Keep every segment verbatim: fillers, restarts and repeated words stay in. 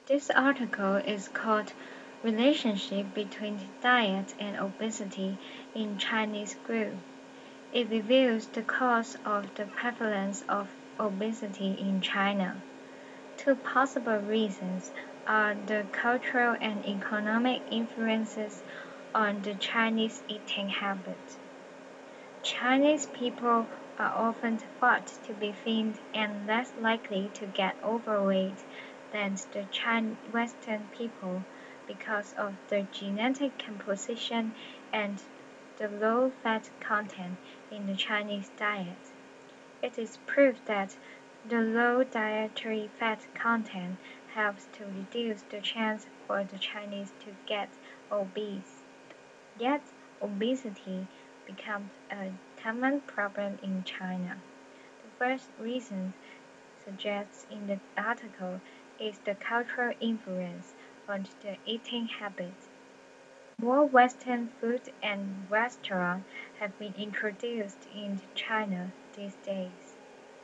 This article is called Relationship Between Diet and Obesity in Chinese Group. It reviews the cause of the prevalence of obesity in China. Two possible reasons are the cultural and economic influences on the Chinese eating habits. Chinese people are often thought to be thin and less likely to get overweight than the Western people because of the genetic composition and the low fat content in the Chinese diet. It is proved that the low dietary fat content helps to reduce the chance for the Chinese to get obese. Yet, obesity becomes a common problem in China. The first reason suggests in the article is the cultural influence on the eating habits. More Western food and restaurants have been introduced in China these days.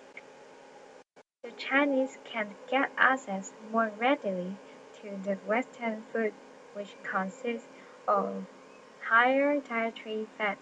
The Chinese can get access more readily to the Western food, which consists of higher dietary fat.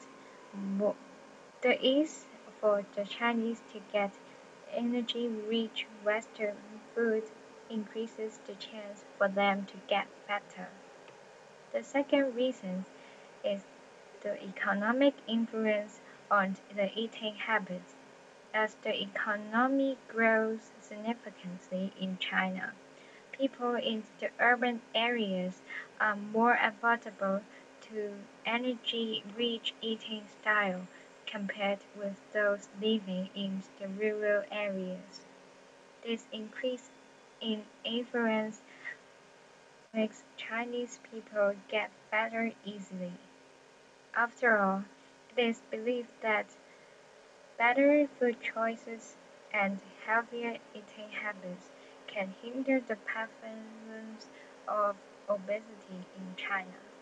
The ease for the Chinese to get energy-rich Western food increases the chance for them to get fatter. The second reason is the economic influence on the eating habits. As the economy grows significantly in China, people in the urban areas are more affordable to energy-rich eating style compared with those living in the rural areas. This increase in affluence makes Chinese people get fatter easily. After all, it is believed that better food choices and healthier eating habits can hinder the prevalence of obesity in China.